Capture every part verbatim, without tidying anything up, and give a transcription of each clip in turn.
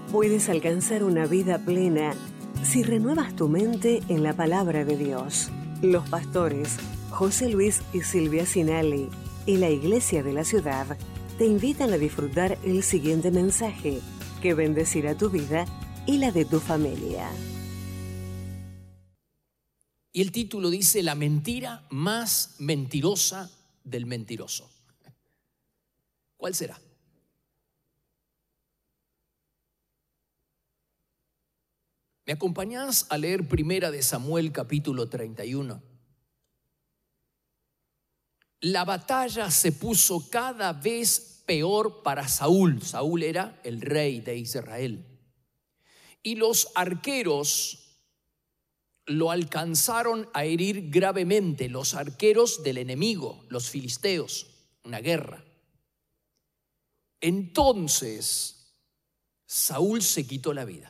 Puedes alcanzar una vida plena si renuevas tu mente en la palabra de Dios. Los pastores José Luis y Silvia Sinali y la Iglesia de la Ciudad te invitan a disfrutar el siguiente mensaje que bendecirá tu vida y la de tu familia. Y el título dice: la mentira más mentirosa del mentiroso. ¿Cuál será? ¿Me acompañás a leer Primera de Samuel capítulo treinta y uno? La batalla se puso cada vez peor para Saúl. Saúl era el rey de Israel. Y los arqueros lo alcanzaron a herir gravemente, los arqueros del enemigo, los filisteos, una guerra. Entonces Saúl se quitó la vida.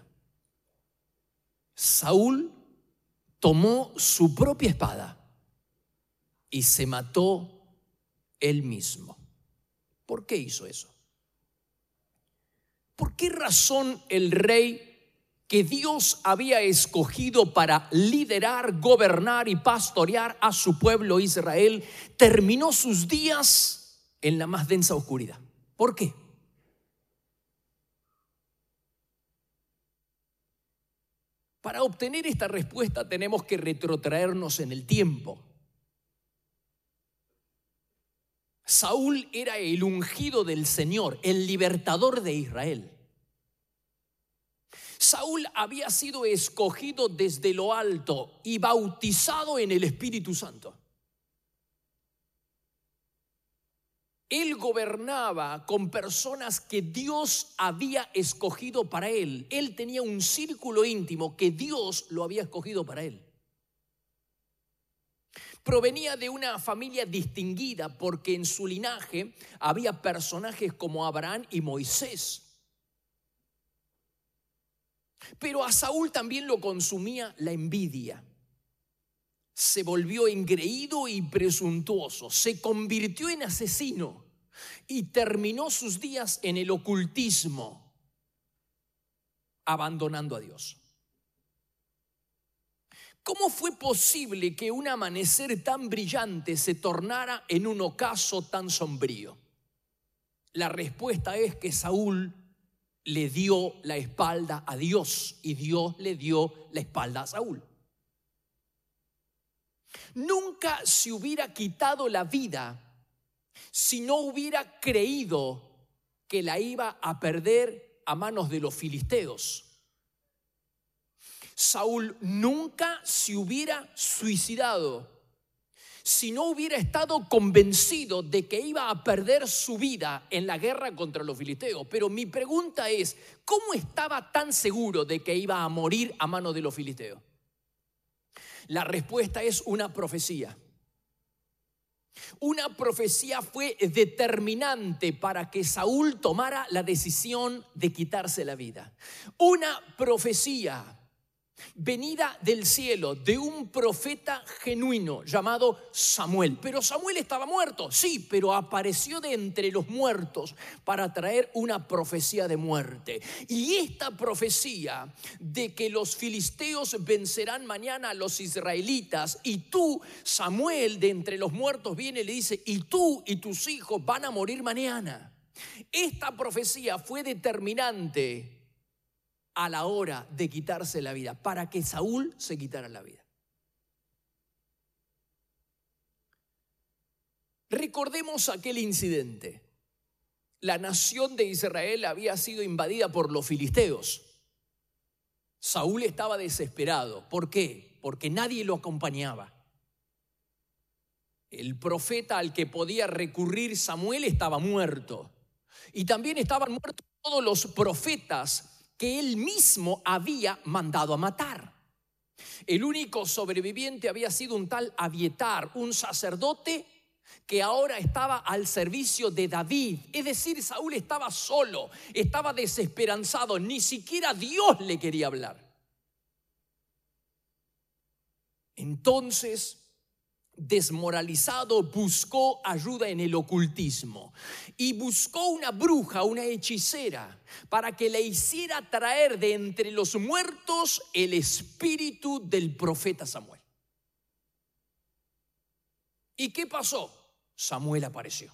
Saúl tomó su propia espada y se mató él mismo. ¿Por qué hizo eso? ¿Por qué razón el rey que Dios había escogido para liderar, gobernar y pastorear a su pueblo Israel terminó sus días en la más densa oscuridad? ¿Por qué? Para obtener esta respuesta tenemos que retrotraernos en el tiempo. Saúl era el ungido del Señor, el libertador de Israel. Saúl había sido escogido desde lo alto y bautizado en el Espíritu Santo. Él gobernaba con personas que Dios había escogido para él. Él tenía un círculo íntimo que Dios lo había escogido para él. Provenía de una familia distinguida porque en su linaje había personajes como Abraham y Moisés. Pero a Saúl también lo consumía la envidia. Se volvió engreído y presuntuoso, se convirtió en asesino y terminó sus días en el ocultismo, abandonando a Dios. ¿Cómo fue posible que un amanecer tan brillante se tornara en un ocaso tan sombrío? La respuesta es que Saúl le dio la espalda a Dios y Dios le dio la espalda a Saúl. Nunca se hubiera quitado la vida si no hubiera creído que la iba a perder a manos de los filisteos. Saúl nunca se hubiera suicidado si no hubiera estado convencido de que iba a perder su vida en la guerra contra los filisteos. Pero mi pregunta es, ¿cómo estaba tan seguro de que iba a morir a manos de los filisteos? La respuesta es una profecía. Una profecía fue determinante para que Saúl tomara la decisión de quitarse la vida. Una profecía venida del cielo de un profeta genuino llamado Samuel. Pero Samuel estaba muerto, sí, pero apareció de entre los muertos para traer una profecía de muerte. Y esta profecía de que los filisteos vencerán mañana a los israelitas, y tú, Samuel, de entre los muertos viene y le dice, y tú y tus hijos van a morir mañana. Esta profecía fue determinante a la hora de quitarse la vida, para que Saúl se quitara la vida. Recordemos aquel incidente. La nación de Israel había sido invadida por los filisteos. Saúl estaba desesperado. ¿Por qué? Porque nadie lo acompañaba. El profeta al que podía recurrir Samuel estaba muerto. Y también estaban muertos todos los profetas que él mismo había mandado a matar. El único sobreviviente había sido un tal Abiatar, un sacerdote que ahora estaba al servicio de David. Es decir, Saúl estaba solo, estaba desesperanzado, ni siquiera Dios le quería hablar. Entonces, desmoralizado, buscó ayuda en el ocultismo y buscó una bruja, una hechicera, para que le hiciera traer de entre los muertos el espíritu del profeta Samuel. ¿Y qué pasó? Samuel apareció.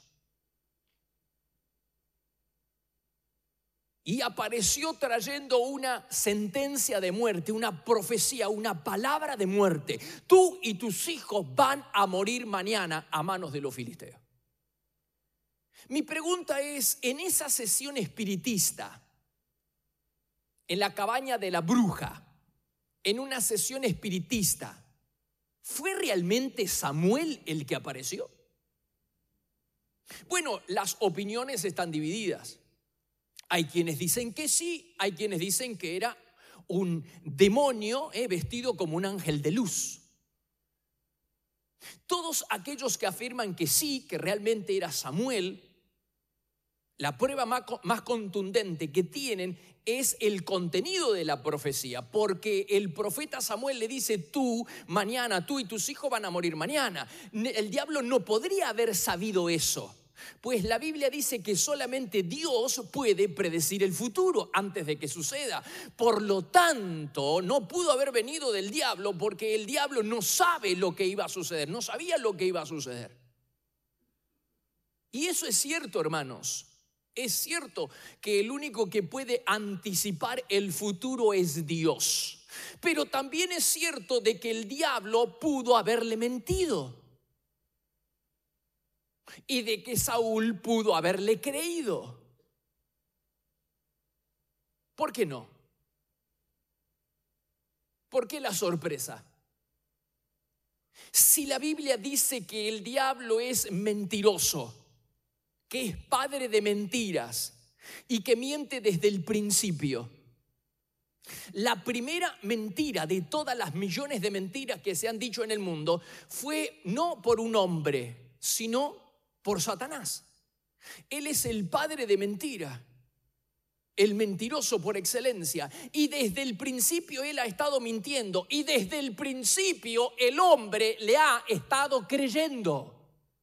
Y apareció trayendo una sentencia de muerte, una profecía, una palabra de muerte. Tú y tus hijos van a morir mañana a manos de los filisteos. Mi pregunta es, en esa sesión espiritista, en la cabaña de la bruja, en una sesión espiritista, ¿fue realmente Samuel el que apareció? Bueno, las opiniones están divididas. Hay quienes dicen que sí, hay quienes dicen que era un demonio eh, vestido como un ángel de luz. Todos aquellos que afirman que sí, que realmente era Samuel, la prueba más, más contundente que tienen es el contenido de la profecía, porque el profeta Samuel le dice: tú mañana, tú y tus hijos van a morir mañana. El diablo no podría haber sabido eso, pues la Biblia dice que solamente Dios puede predecir el futuro antes de que suceda. Por lo tanto, no pudo haber venido del diablo, porque el diablo no sabe lo que iba a suceder, no sabía lo que iba a suceder. Y eso es cierto, hermanos. Es cierto que el único que puede anticipar el futuro es Dios. Pero también es cierto de que el diablo pudo haberle mentido. Y de que Saúl pudo haberle creído. ¿Por qué no? ¿Por qué la sorpresa? Si la Biblia dice que el diablo es mentiroso, que es padre de mentiras y que miente desde el principio, la primera mentira de todas las millones de mentiras que se han dicho en el mundo fue no por un hombre, sino por Satanás. Él es el padre de mentira, el mentiroso por excelencia, y desde el principio él ha estado mintiendo, y desde el principio el hombre le ha estado creyendo.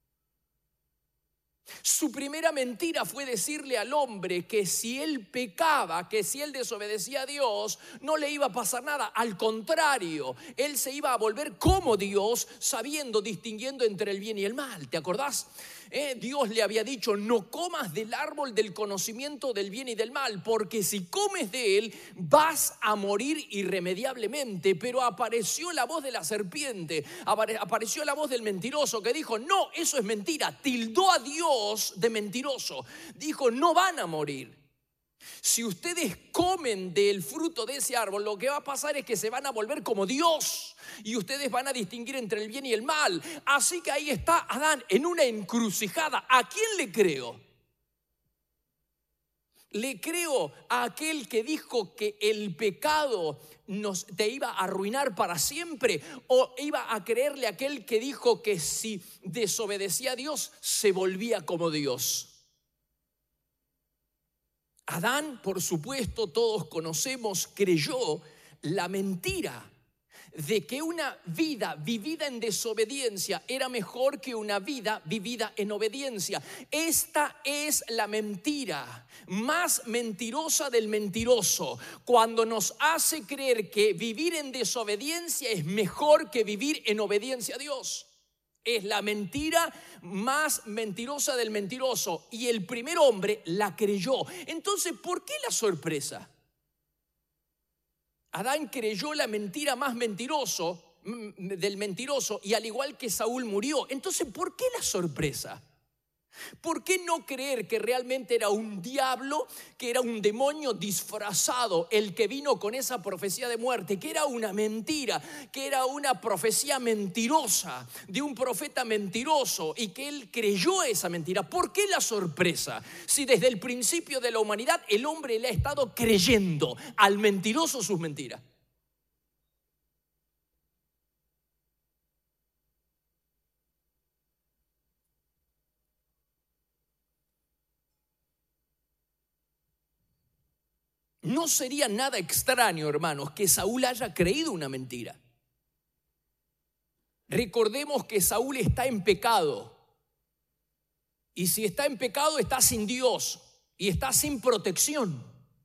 Su primera mentira fue decirle al hombre que si él pecaba, que si él desobedecía a Dios, no le iba a pasar nada. Al contrario, él se iba a volver como Dios, sabiendo, distinguiendo entre el bien y el mal. ¿Te acordás? Eh, Dios le había dicho: no comas del árbol del conocimiento del bien y del mal, porque si comes de él vas a morir irremediablemente. Pero apareció la voz de la serpiente, apareció la voz del mentiroso que dijo: no, eso es mentira. Tildó a Dios de mentiroso. Dijo: no van a morir. Si ustedes comen del fruto de ese árbol, lo que va a pasar es que se van a volver como Dios y ustedes van a distinguir entre el bien y el mal. Así que ahí está Adán en una encrucijada. ¿A quién le creo? ¿Le creo a aquel que dijo que el pecado nos, te iba a arruinar para siempre? ¿O iba a creerle a aquel que dijo que si desobedecía a Dios se volvía como Dios? Adán, por supuesto, todos conocemos, creyó la mentira de que una vida vivida en desobediencia era mejor que una vida vivida en obediencia. Esta es la mentira más mentirosa del mentiroso, cuando nos hace creer que vivir en desobediencia es mejor que vivir en obediencia a Dios. Es la mentira más mentirosa del mentiroso, y el primer hombre la creyó. Entonces, ¿por qué la sorpresa? Adán creyó la mentira más mentiroso del mentiroso, y al igual que Saúl murió. Entonces, ¿por qué la sorpresa? ¿Por qué no creer que realmente era un diablo, que era un demonio disfrazado el que vino con esa profecía de muerte, que era una mentira, que era una profecía mentirosa de un profeta mentiroso, y que él creyó esa mentira? ¿Por qué la sorpresa? Si desde el principio de la humanidad el hombre le ha estado creyendo al mentiroso sus mentiras. No sería nada extraño, hermanos, que Saúl haya creído una mentira. Recordemos que Saúl está en pecado. Y si está en pecado, está sin Dios y está sin protección.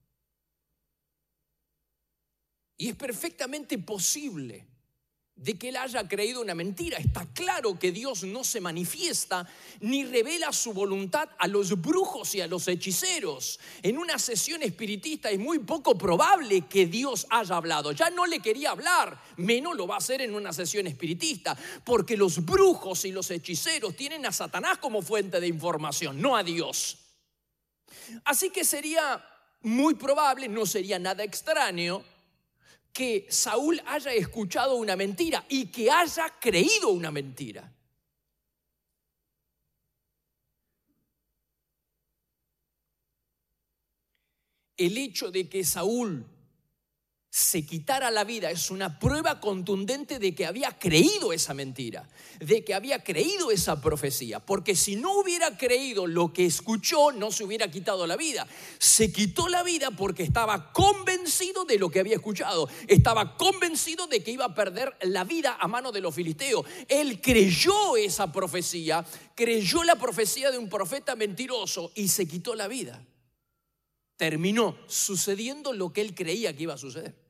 Y es perfectamente posible de que él haya creído una mentira. Está claro que Dios no se manifiesta ni revela su voluntad a los brujos y a los hechiceros. En una sesión espiritista es muy poco probable que Dios haya hablado. Ya no le quería hablar, menos lo va a hacer en una sesión espiritista, porque los brujos y los hechiceros tienen a Satanás como fuente de información, no a Dios. Así que sería muy probable, no sería nada extraño, que Saúl haya escuchado una mentira y que haya creído una mentira. El hecho de que Saúl se quitara la vida es una prueba contundente de que había creído esa mentira, de que había creído esa profecía, porque si no hubiera creído lo que escuchó, no se hubiera quitado la vida. Se quitó la vida porque estaba convencido de lo que había escuchado, estaba convencido de que iba a perder la vida a mano de los filisteos. Él creyó esa profecía, creyó la profecía de un profeta mentiroso y se quitó la vida. Terminó sucediendo lo que él creía que iba a suceder.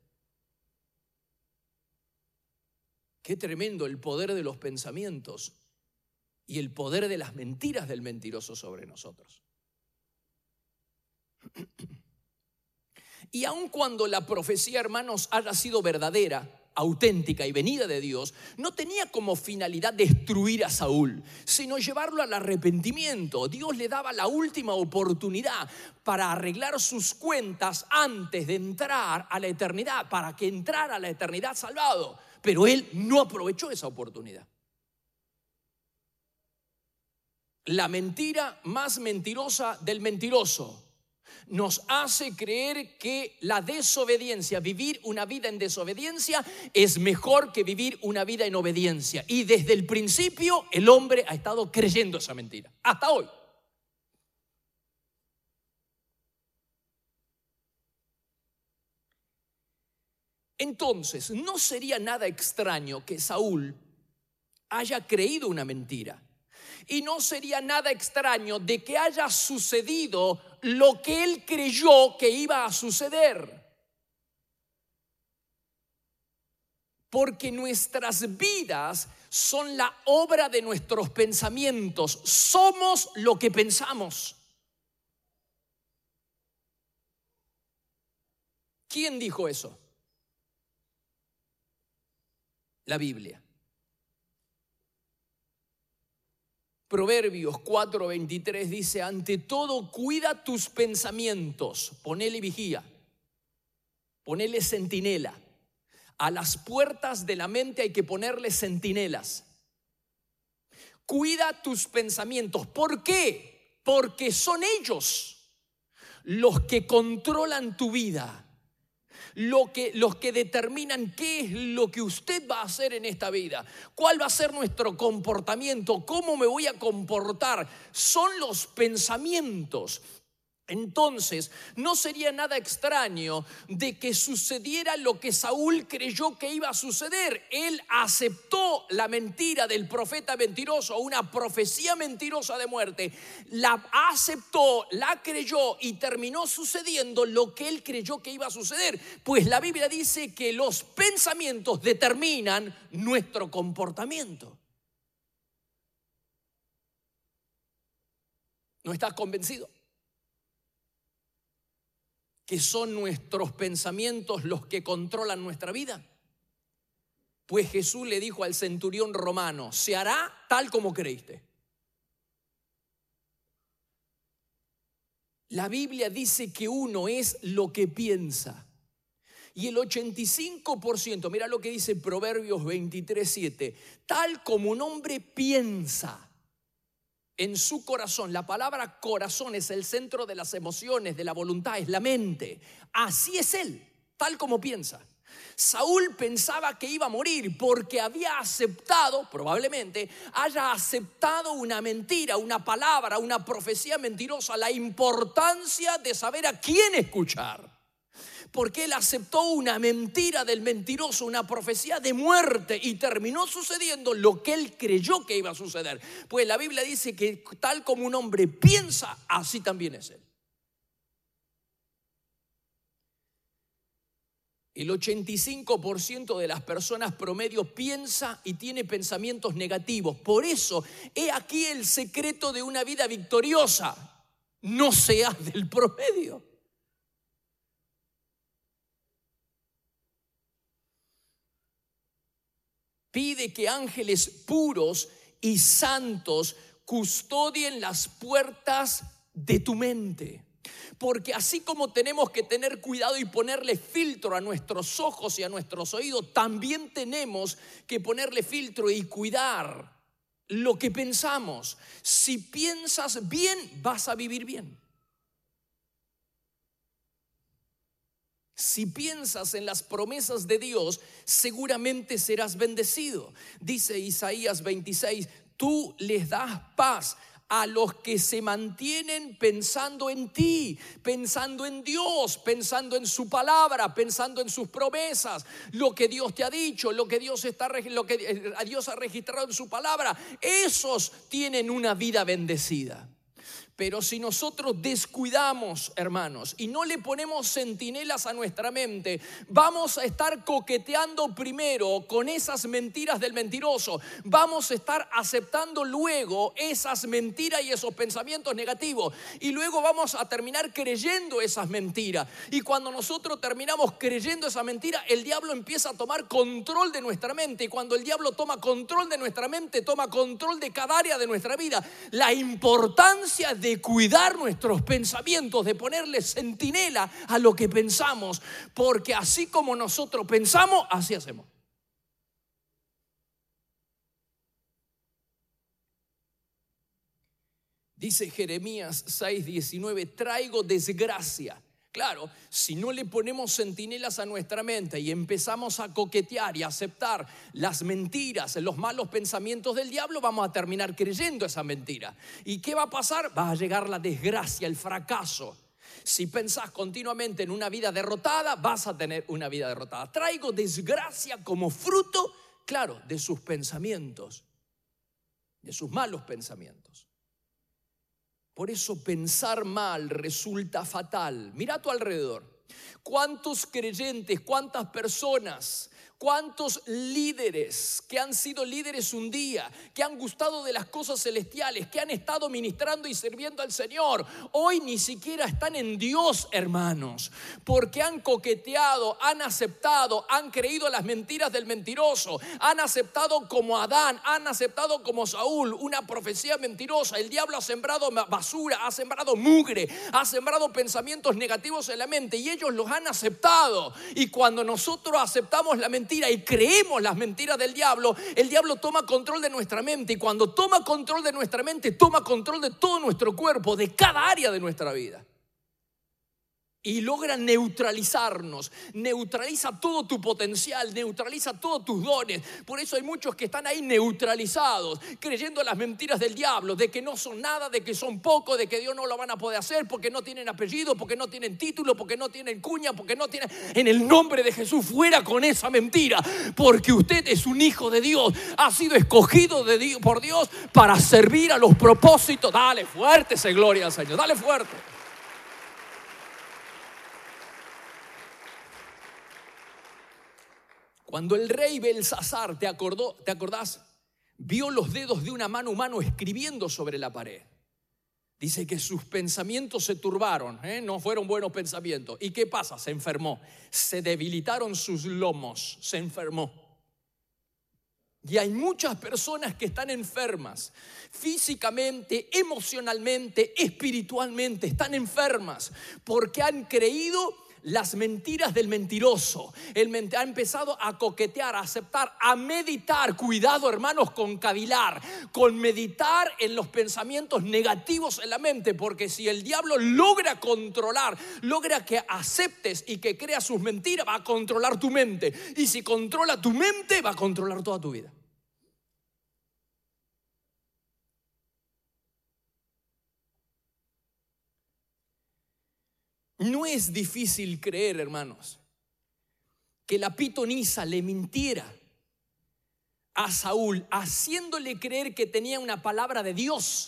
Qué tremendo el poder de los pensamientos y el poder de las mentiras del mentiroso sobre nosotros. Y aun cuando la profecía, hermanos, haya sido verdadera, auténtica y venida de Dios, no tenía como finalidad destruir a Saúl, sino llevarlo al arrepentimiento. Dios le daba la última oportunidad para arreglar sus cuentas antes de entrar a la eternidad, para que entrara a la eternidad salvado. Pero él no aprovechó esa oportunidad. La mentira más mentirosa del mentiroso nos hace creer que la desobediencia, vivir una vida en desobediencia, es mejor que vivir una vida en obediencia. Y desde el principio el hombre ha estado creyendo esa mentira, hasta hoy. Entonces, no sería nada extraño que Saúl haya creído una mentira. Y no sería nada extraño de que haya sucedido lo que él creyó que iba a suceder. Porque nuestras vidas son la obra de nuestros pensamientos. Somos lo que pensamos. ¿Quién dijo eso? La Biblia. Proverbios cuatro veintitrés dice: ante todo cuida tus pensamientos, ponele vigía, ponele centinela. A las puertas de la mente hay que ponerle centinelas. Cuida tus pensamientos. ¿Por qué? Porque son ellos los que controlan tu vida. Lo que, los que determinan qué es lo que usted va a hacer en esta vida, cuál va a ser nuestro comportamiento, cómo me voy a comportar, son los pensamientos. Entonces, no sería nada extraño de que sucediera lo que Saúl creyó que iba a suceder. Él aceptó la mentira del profeta mentiroso, una profecía mentirosa de muerte. La aceptó, la creyó y terminó sucediendo lo que él creyó que iba a suceder. Pues la Biblia dice que los pensamientos determinan nuestro comportamiento. ¿No estás convencido que son nuestros pensamientos los que controlan nuestra vida? Pues Jesús le dijo al centurión romano: se hará tal como creíste. La Biblia dice que uno es lo que piensa. Y el ochenta y cinco por ciento, mira lo que dice Proverbios veintitrés siete, tal como un hombre piensa en su corazón. La palabra corazón es el centro de las emociones, de la voluntad, es la mente. Así es él, tal como piensa. Saúl pensaba que iba a morir porque había aceptado, probablemente haya aceptado una mentira, una palabra, una profecía mentirosa. La importancia de saber a quién escuchar. Porque él aceptó una mentira del mentiroso, una profecía de muerte, y terminó sucediendo lo que él creyó que iba a suceder. Pues la Biblia dice que tal como un hombre piensa, así también es él. El ochenta y cinco por ciento de las personas promedio piensa y tiene pensamientos negativos. Por eso, he aquí el secreto de una vida victoriosa: no seas del promedio. Pide que ángeles puros y santos custodien las puertas de tu mente. Porque así como tenemos que tener cuidado y ponerle filtro a nuestros ojos y a nuestros oídos, también tenemos que ponerle filtro y cuidar lo que pensamos. Si piensas bien, vas a vivir bien. Si piensas en las promesas de Dios, seguramente serás bendecido. Dice Isaías veintiséis, tú les das paz a los que se mantienen pensando en ti, pensando en Dios, pensando en su palabra, pensando en sus promesas, lo que Dios te ha dicho, lo que Dios está, lo que Dios ha registrado en su palabra. Esos tienen una vida bendecida. Pero si nosotros descuidamos, hermanos, y no le ponemos centinelas a nuestra mente, vamos a estar coqueteando primero con esas mentiras del mentiroso. Vamos a estar aceptando luego esas mentiras y esos pensamientos negativos. Y luego vamos a terminar creyendo esas mentiras. Y cuando nosotros terminamos creyendo esa mentira, el diablo empieza a tomar control de nuestra mente. Y cuando el diablo toma control de nuestra mente, toma control de cada área de nuestra vida. La importancia de de cuidar nuestros pensamientos, de ponerle centinela a lo que pensamos, porque así como nosotros pensamos, así hacemos. Dice Jeremías seis diecinueve, traigo desgracia. Claro, si no le ponemos centinelas a nuestra mente y empezamos a coquetear y a aceptar las mentiras, los malos pensamientos del diablo, vamos a terminar creyendo esa mentira. ¿Y qué va a pasar? Va a llegar la desgracia, el fracaso. Si pensás continuamente en una vida derrotada, vas a tener una vida derrotada. Traigo desgracia como fruto, claro, de sus pensamientos, de sus malos pensamientos. Por eso pensar mal resulta fatal. Mira a tu alrededor. ¿Cuántos creyentes, cuántas personas, cuántos líderes que han sido líderes un día, que han gustado de las cosas celestiales, que han estado ministrando y sirviendo al Señor, hoy ni siquiera están en Dios, hermanos? Porque han coqueteado, han aceptado, han creído las mentiras del mentiroso, han aceptado como Adán, han aceptado como Saúl una profecía mentirosa. El diablo ha sembrado basura, ha sembrado mugre, ha sembrado pensamientos negativos en la mente y ellos los han aceptado. Y cuando nosotros aceptamos la mentira y creemos las mentiras del diablo, el diablo toma control de nuestra mente, y cuando toma control de nuestra mente, toma control de todo nuestro cuerpo, de cada área de nuestra vida. Y logra neutralizarnos, neutraliza todo tu potencial, neutraliza todos tus dones. Por eso hay muchos que están ahí neutralizados, creyendo las mentiras del diablo, de que no son nada, de que son poco, de que Dios no lo van a poder hacer, porque no tienen apellido, porque no tienen título, porque no tienen cuña, porque no tienen... En el nombre de Jesús, fuera con esa mentira, porque usted es un hijo de Dios, ha sido escogido de Dios, por Dios para servir a los propósitos. Dale fuerte esa gloria al Señor, dale fuerte. Cuando el rey Belsasar, ¿te acordó, te acordás? Vio los dedos de una mano humana escribiendo sobre la pared. Dice que sus pensamientos se turbaron, ¿eh? No fueron buenos pensamientos. ¿Y qué pasa? Se enfermó. Se debilitaron sus lomos, se enfermó. Y hay muchas personas que están enfermas, físicamente, emocionalmente, espiritualmente, están enfermas porque han creído las mentiras del mentiroso. Él ha empezado a coquetear, a aceptar, a meditar. Cuidado, hermanos, con cavilar, con meditar en los pensamientos negativos en la mente, porque si el diablo logra controlar, logra que aceptes y que creas sus mentiras, va a controlar tu mente. Y si controla tu mente, va a controlar toda tu vida. No es difícil creer, hermanos, que la pitonisa le mintiera a Saúl, haciéndole creer que tenía una palabra de Dios.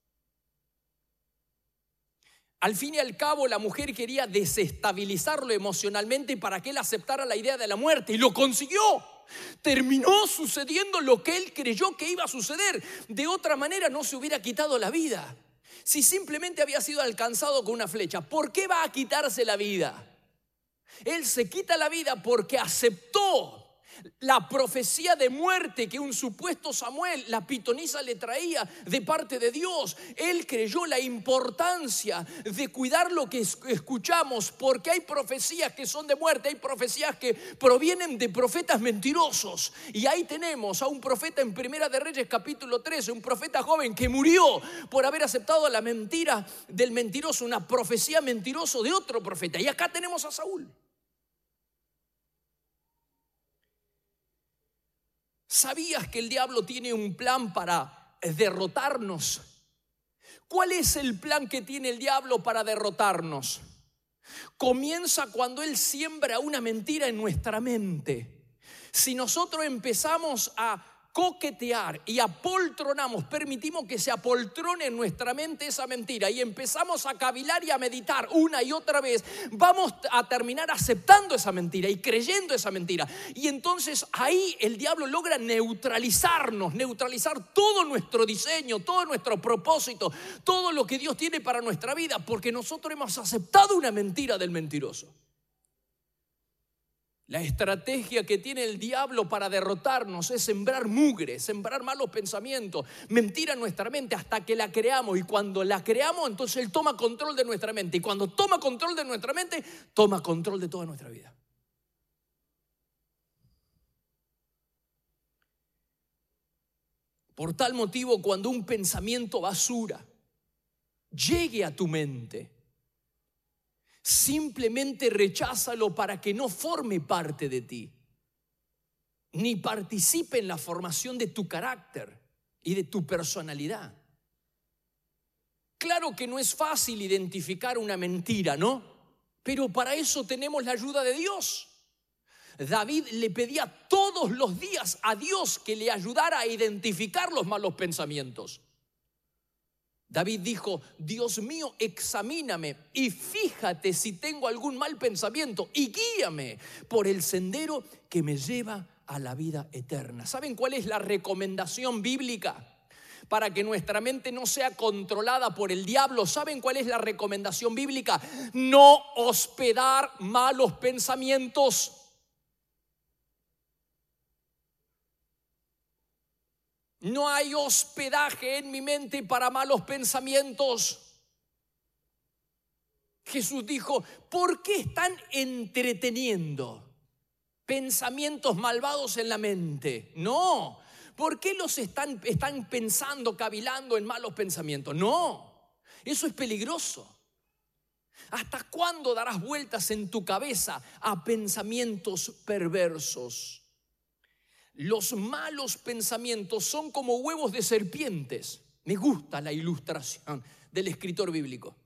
Al fin y al cabo, la mujer quería desestabilizarlo emocionalmente para que él aceptara la idea de la muerte, y lo consiguió. Terminó sucediendo lo que él creyó que iba a suceder. De otra manera no se hubiera quitado la vida. Si simplemente había sido alcanzado con una flecha, ¿por qué va a quitarse la vida? Él se quita la vida porque aceptó la profecía de muerte que un supuesto Samuel, la pitonisa, le traía de parte de Dios. Él creyó la importancia de cuidar lo que escuchamos, porque hay profecías que son de muerte, hay profecías que provienen de profetas mentirosos. Y ahí tenemos a un profeta en Primera de Reyes capítulo trece, un profeta joven que murió por haber aceptado la mentira del mentiroso, una profecía mentirosa de otro profeta. Y acá tenemos a Saúl. ¿Sabías que el diablo tiene un plan para derrotarnos? ¿Cuál es el plan que tiene el diablo para derrotarnos? Comienza cuando él siembra una mentira en nuestra mente. Si nosotros empezamos a coquetear y apoltronamos, permitimos que se apoltrone en nuestra mente esa mentira y empezamos a cavilar y a meditar una y otra vez, vamos a terminar aceptando esa mentira y creyendo esa mentira. Y entonces ahí el diablo logra neutralizarnos, neutralizar todo nuestro diseño, todo nuestro propósito, todo lo que Dios tiene para nuestra vida, porque nosotros hemos aceptado una mentira del mentiroso. La estrategia que tiene el diablo para derrotarnos es sembrar mugre, sembrar malos pensamientos, mentira en nuestra mente hasta que la creamos. Y cuando la creamos, entonces él toma control de nuestra mente. Y cuando toma control de nuestra mente, toma control de toda nuestra vida. Por tal motivo, cuando un pensamiento basura llegue a tu mente, simplemente recházalo para que no forme parte de ti, ni participe en la formación de tu carácter y de tu personalidad. Claro que no es fácil identificar una mentira, ¿no? Pero para eso tenemos la ayuda de Dios. David le pedía todos los días a Dios que le ayudara a identificar los malos pensamientos. David dijo: Dios mío, examíname y fíjate si tengo algún mal pensamiento y guíame por el sendero que me lleva a la vida eterna. ¿Saben cuál es la recomendación bíblica para que nuestra mente no sea controlada por el diablo? ¿Saben cuál es la recomendación bíblica? No hospedar malos pensamientos. No hay hospedaje en mi mente para malos pensamientos. Jesús dijo: ¿por qué están entreteniendo pensamientos malvados en la mente? No. ¿Por qué los están, están pensando, cavilando en malos pensamientos? No. Eso es peligroso. ¿Hasta cuándo darás vueltas en tu cabeza a pensamientos perversos? Los malos pensamientos son como huevos de serpientes. Me gusta la ilustración del escritor bíblico.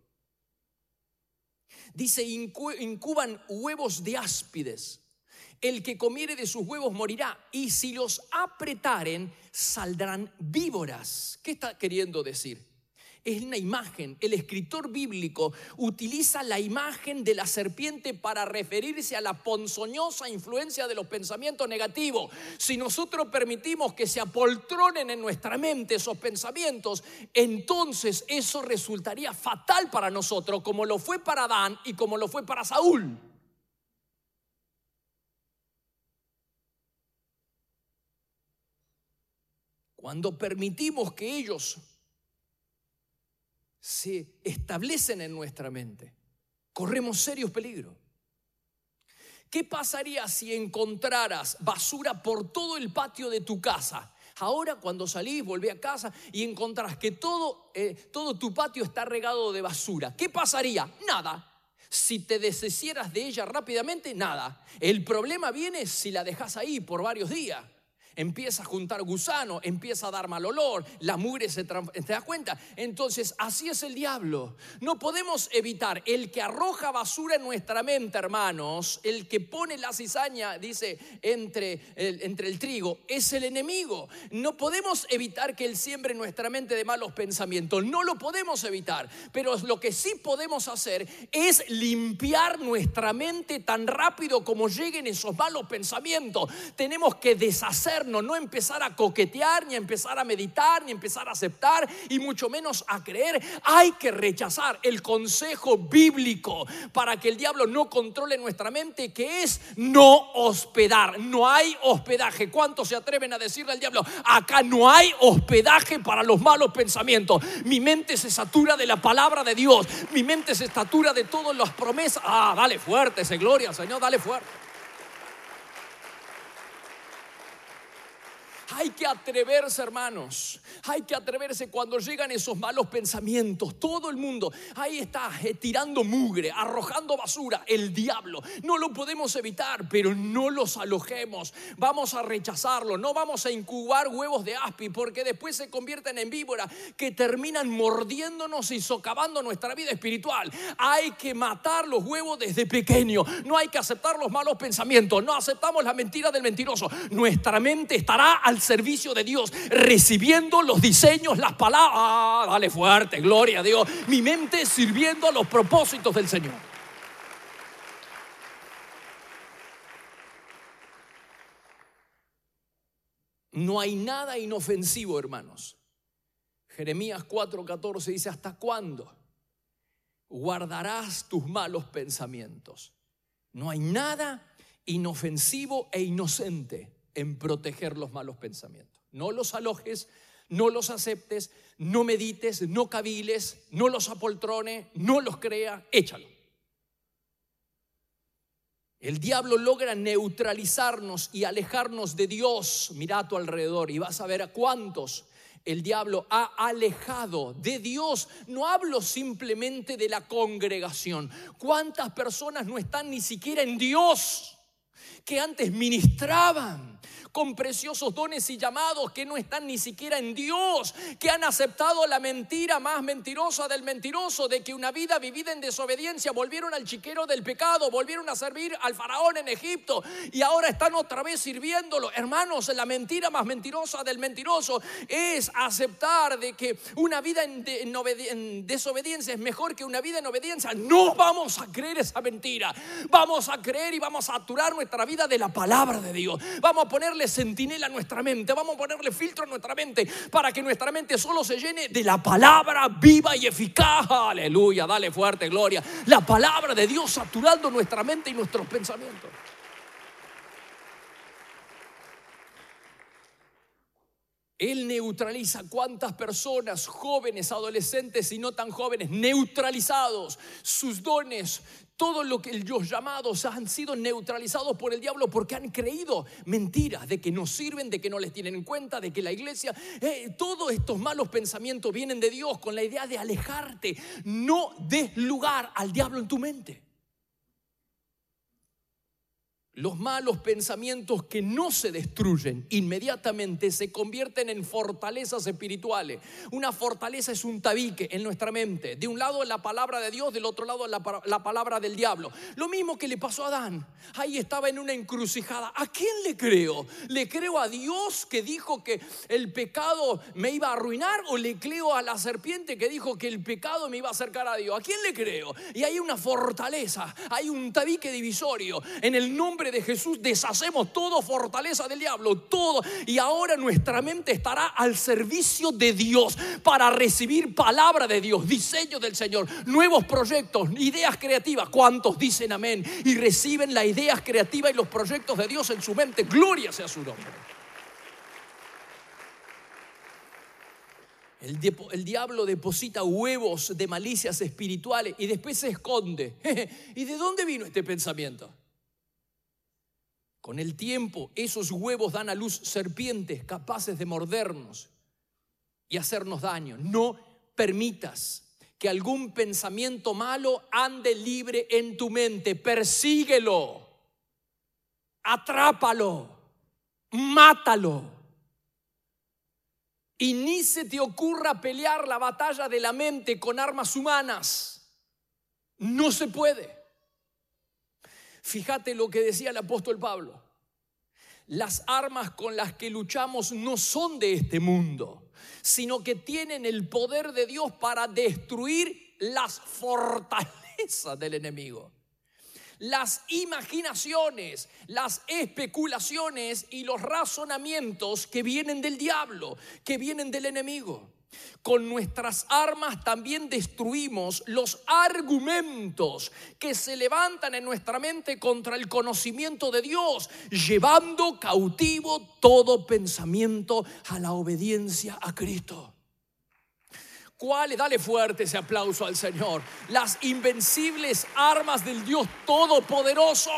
Dice: incuban huevos de áspides. El que comiere de sus huevos morirá, y si los apretaren, saldrán víboras. ¿Qué está queriendo decir? Es una imagen. El escritor bíblico utiliza la imagen de la serpiente para referirse a la ponzoñosa influencia de los pensamientos negativos. Si nosotros permitimos que se apoltronen en nuestra mente esos pensamientos, entonces eso resultaría fatal para nosotros, como lo fue para Adán y como lo fue para Saúl. Cuando permitimos que ellos se establecen en nuestra mente, corremos serios peligros. ¿Qué pasaría si encontraras basura por todo el patio de tu casa? Ahora, cuando salís, volvés a casa y encontrás que todo, eh, todo tu patio está regado de basura. ¿Qué pasaría? Nada. Si te deshicieras de ella rápidamente, nada. El problema viene si la dejás ahí por varios días. Empieza a juntar gusano, empieza a dar mal olor, la mugre se transforma, ¿te das cuenta? Entonces así es el diablo. No podemos evitar, el que arroja basura en nuestra mente, hermanos, el que pone la cizaña, dice, entre el, entre el trigo, es el enemigo. No podemos evitar que él siembre en nuestra mente de malos pensamientos, no lo podemos evitar, pero lo que sí podemos hacer es limpiar nuestra mente tan rápido como lleguen esos malos pensamientos. Tenemos que deshacernos, no empezar a coquetear, ni a empezar a meditar, ni a empezar a aceptar, y mucho menos a creer. Hay que rechazar el consejo bíblico para que el diablo no controle nuestra mente, que es no hospedar. No hay hospedaje. ¿Cuántos se atreven a decirle al diablo: acá no hay hospedaje para los malos pensamientos? Mi mente se satura de la palabra de Dios, mi mente se satura de todas las promesas. Ah, dale fuerte, ese gloria, Señor, dale fuerte. Hay que atreverse, hermanos. Hay que atreverse cuando llegan esos malos pensamientos. Todo el mundo ahí está eh, tirando mugre, arrojando basura. El diablo. No lo podemos evitar, pero no los alojemos. Vamos a rechazarlo. No vamos a incubar huevos de aspi, porque después se convierten en víboras que terminan mordiéndonos y socavando nuestra vida espiritual. Hay que matar los huevos desde pequeño. No hay que aceptar los malos pensamientos. No aceptamos la mentira del mentiroso. Nuestra mente estará al servicio de Dios, recibiendo los diseños, las palabras. Ah, dale fuerte, gloria a Dios. Mi mente sirviendo a los propósitos del Señor. No hay nada inofensivo, hermanos. Jeremías cuatro catorce dice: ¿hasta cuándo guardarás tus malos pensamientos? No hay nada inofensivo e inocente en proteger los malos pensamientos. No los alojes, no los aceptes, no medites, no caviles, no los apoltrones, no los creas, échalo. El diablo logra neutralizarnos y alejarnos de Dios. Mira a tu alrededor y vas a ver a cuántos el diablo ha alejado de Dios. No hablo simplemente de la congregación. ¿Cuántas personas no están ni siquiera en Dios, que antes ministraban con preciosos dones y llamados, que no están ni siquiera en Dios, que han aceptado la mentira más mentirosa del mentiroso, de que una vida vivida en desobediencia volvieron al chiquero del pecado, volvieron a servir al faraón en Egipto y ahora están otra vez sirviéndolo? Hermanos, la mentira más mentirosa del mentiroso es aceptar de que una vida en, de, en, obedi- en desobediencia es mejor que una vida en obediencia. No vamos a creer esa mentira. Vamos a creer y vamos a saturar nuestra vida de la palabra de Dios. Vamos a ponerle centinela a nuestra mente, vamos a ponerle filtro a nuestra mente para que nuestra mente solo se llene de la palabra viva y eficaz. Aleluya, dale fuerte, gloria. La palabra de Dios saturando nuestra mente y nuestros pensamientos. Él neutraliza. ¿Cuántas personas, jóvenes, adolescentes y no tan jóvenes, neutralizados, sus dones, todo lo que los llamados han sido neutralizados por el diablo porque han creído mentiras de que no sirven, de que no les tienen en cuenta, de que la iglesia, eh, todos estos malos pensamientos vienen de Dios con la idea de alejarte. No des lugar al diablo en tu mente. Los malos pensamientos que no se destruyen inmediatamente se convierten en fortalezas espirituales. Una fortaleza es un tabique en nuestra mente. De un lado la palabra de Dios, del otro lado la, la palabra del diablo. Lo mismo que le pasó a Adán. Ahí estaba en una encrucijada. ¿A quién le creo? ¿Le creo a Dios que dijo que el pecado me iba a arruinar? ¿O le creo a la serpiente que dijo que el pecado me iba a acercar a Dios? ¿A quién le creo? Y hay una fortaleza, hay un tabique divisorio. En el nombre de Jesús deshacemos todo fortaleza del diablo, todo, y ahora nuestra mente estará al servicio de Dios para recibir palabra de Dios, diseño del Señor, nuevos proyectos, ideas creativas. ¿Cuántos dicen amén y reciben las ideas creativas y los proyectos de Dios en su mente? Gloria sea su nombre. El, de, el diablo deposita huevos de malicias espirituales y después se esconde. ¿Y de dónde vino este pensamiento? Con el tiempo, esos huevos dan a luz serpientes capaces de mordernos y hacernos daño. No permitas que algún pensamiento malo ande libre en tu mente. Persíguelo, atrápalo. mátalo. Y ni se te ocurra pelear la batalla de la mente con armas humanas. No se puede. Fíjate lo que decía el apóstol Pablo. Las armas con las que luchamos no son de este mundo, sino que tienen el poder de Dios para destruir las fortalezas del enemigo. Las imaginaciones, las especulaciones y los razonamientos que vienen del diablo, que vienen del enemigo. Con nuestras armas también destruimos los argumentos que se levantan en nuestra mente contra el conocimiento de Dios, llevando cautivo todo pensamiento a la obediencia a Cristo. ¿Cuáles? Dale fuerte ese aplauso al Señor. Las invencibles armas del Dios Todopoderoso.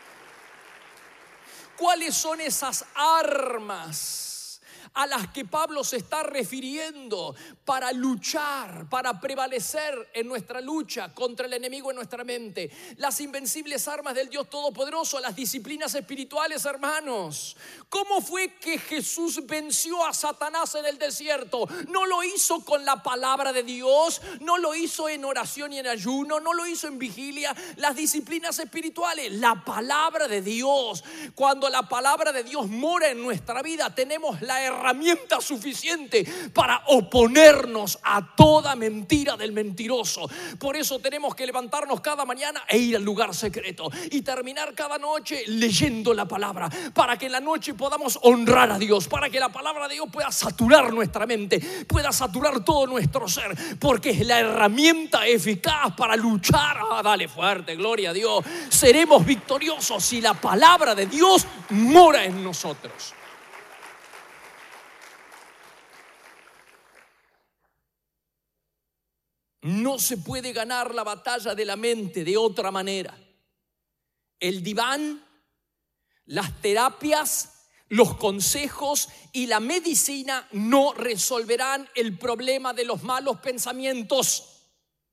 ¿Cuáles son esas armas a las que Pablo se está refiriendo para luchar, para prevalecer en nuestra lucha contra el enemigo en nuestra mente? Las invencibles armas del Dios Todopoderoso, las disciplinas espirituales, hermanos. ¿Cómo fue que Jesús venció a Satanás en el desierto? No lo hizo con la palabra de Dios, no lo hizo en oración y en ayuno, no lo hizo en vigilia. Las disciplinas espirituales, la palabra de Dios. Cuando la palabra de Dios mora en nuestra vida, tenemos la herramienta herramienta suficiente para oponernos a toda mentira del mentiroso. Por eso tenemos que levantarnos cada mañana e ir al lugar secreto y terminar cada noche leyendo la palabra, para que en la noche podamos honrar a Dios, para que la palabra de Dios pueda saturar nuestra mente, pueda saturar todo nuestro ser, porque es la herramienta eficaz para luchar. Ah, dale fuerte, gloria a Dios. Seremos victoriosos si la palabra de Dios mora en nosotros. No se puede ganar la batalla de la mente de otra manera. El diván, las terapias, los consejos y la medicina no resolverán el problema de los malos pensamientos.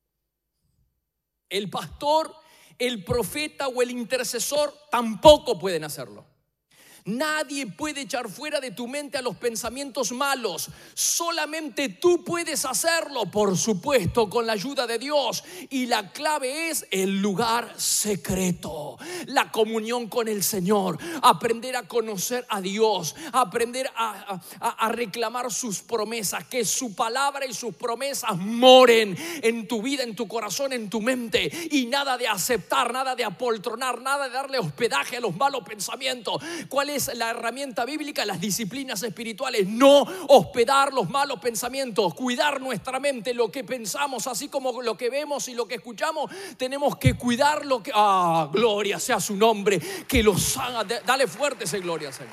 El pastor, el profeta o el intercesor tampoco pueden hacerlo. Nadie puede echar fuera de tu mente a los pensamientos malos. Solamente tú puedes hacerlo, por supuesto, con la ayuda de Dios. Y la clave es el lugar secreto, la comunión con el Señor, aprender a conocer a Dios, aprender a, a, a reclamar sus promesas, que su palabra y sus promesas moren en tu vida, en tu corazón, en tu mente. Y nada de aceptar, nada de apoltronar, nada de darle hospedaje a los malos pensamientos. ¿Cuál es la herramienta bíblica? Las disciplinas espirituales. No hospedar los malos pensamientos, cuidar nuestra mente, lo que pensamos, así como lo que vemos y lo que escuchamos. Tenemos que cuidar lo que... Ah, gloria sea su nombre, que los haga. Dale fuerte ese gloria, Señor.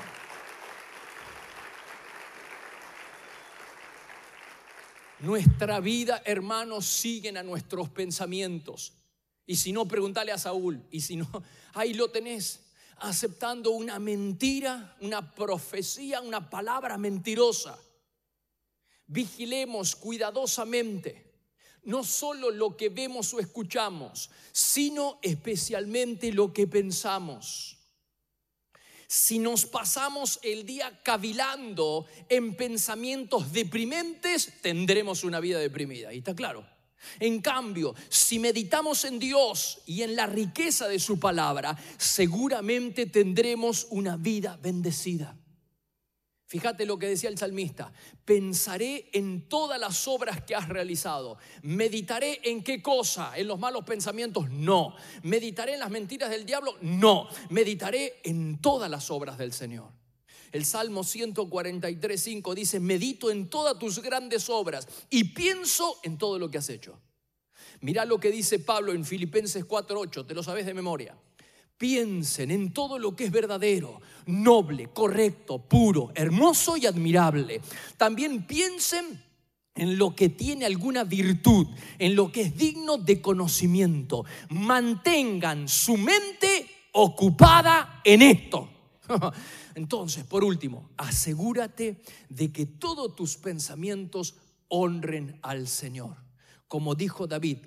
Nuestra vida, hermanos, siguen a nuestros pensamientos. Y si no, preguntale a Saúl. Y si no, ahí lo tenés, aceptando una mentira, una profecía, una palabra mentirosa. Vigilemos cuidadosamente, no solo lo que vemos o escuchamos, sino especialmente lo que pensamos. Si nos pasamos el día cavilando en pensamientos deprimentes, tendremos una vida deprimida, y está claro. En cambio, si meditamos en Dios y en la riqueza de su palabra, seguramente tendremos una vida bendecida. Fíjate lo que decía el salmista: pensaré en todas las obras que has realizado. ¿Meditaré en qué cosa? ¿En los malos pensamientos? No. ¿Meditaré en las mentiras del diablo? No. Meditaré en todas las obras del Señor. El Salmo ciento cuarenta y tres, cinco dice: medito en todas tus grandes obras y pienso en todo lo que has hecho. Mirá lo que dice Pablo en Filipenses cuatro, ocho, te lo sabes de memoria. Piensen en todo lo que es verdadero, noble, correcto, puro, hermoso y admirable. También piensen en lo que tiene alguna virtud, en lo que es digno de conocimiento. Mantengan su mente ocupada en esto. Entonces, por último, asegúrate de que todos tus pensamientos honren al Señor. Como dijo David, que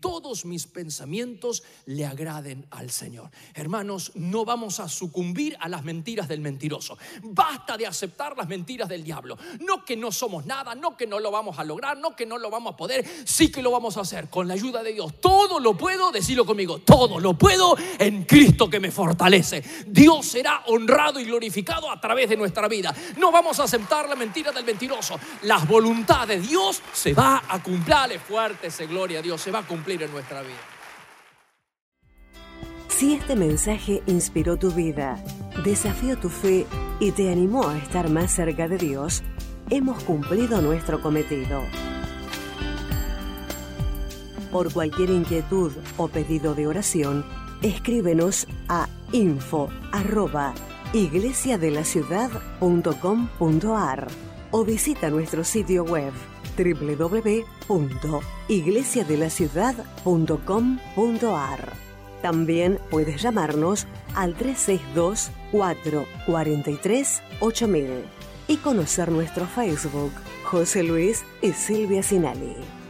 todos mis pensamientos le agraden al Señor. Hermanos, no vamos a sucumbir a las mentiras del mentiroso. Basta de aceptar las mentiras del diablo. No que no somos nada, no que no lo vamos a lograr, no que no lo vamos a poder. Sí que lo vamos a hacer con la ayuda de Dios. Todo lo puedo, decilo conmigo, todo lo puedo en Cristo que me fortalece. Dios será honrado y glorificado a través de nuestra vida. No vamos a aceptar la mentira del mentiroso. La voluntad de Dios se va a cumplir. Dale fuerte, ese gloria a Dios, se va a cumplir en nuestra vida. Si este mensaje inspiró tu vida, desafió tu fe y te animó a estar más cerca de Dios, hemos cumplido nuestro cometido. Por cualquier inquietud o pedido de oración, escríbenos a info arroba iglesia de la ciudad punto com punto a r o visita nuestro sitio web doble u doble u doble u punto iglesia de la ciudad punto com punto a r. También puedes llamarnos al tres seis dos, cuatro cuatro tres, ocho mil y conocer nuestro Facebook, José Luis y Silvia Sinali.